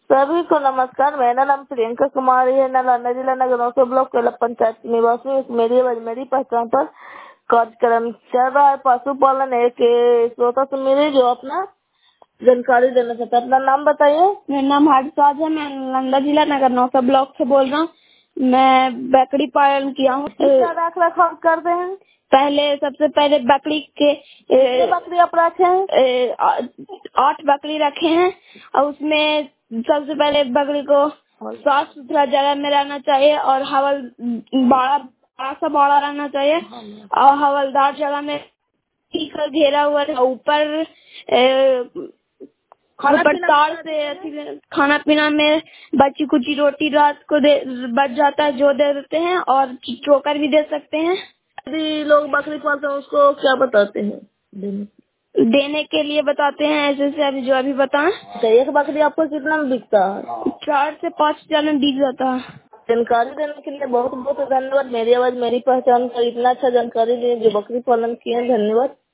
सभी को नमस्कार। मेरा नाम प्रियंका कुमारी है। नालंदा जिला नगर ब्लॉक कोयला पंचायत निवासी। मेरी मेरी पहचान पर कार्यक्रम चल रहा है। पशुपालन एक श्रोता से मेरी जो अपना जानकारी देना चाहता है। अपना नाम बताइए। मेरा नाम हर्षराज है। मैं नालंदा जिला नगर नौसा ब्लॉक से बोल रहा हूँ। मैं बकरी पालन किया हूँ। क्या रख रखाव करते हैं? सबसे पहले बकरी के बकरी आप रखे हैं? 8 बकरी रखे हैं और उसमें सबसे पहले बकरी को साफ सुथरा जगह में रहना चाहिए और बड़ा सा बाड़ा रहना चाहिए और हवलदार जगह में घेरा हुआ था। ऊपर तार से खाना पीना में बची कुची रोटी रात को बच जाता है जो दे देते हैं और चोकर भी दे सकते हैं। यदि लोग बकरी पालते हैं उसको क्या बताते हैं देने के लिए बताते हैं ऐसे से अभी जो अभी बताएं। एक बकरी आपको कितना में बिकता है? 4 से 5 हजार में बिक जाता है। जानकारी देने के लिए बहुत बहुत धन्यवाद। मेरी आवाज मेरी पहचान पर इतना अच्छा जानकारी दिए जो बकरी पालन किए। धन्यवाद।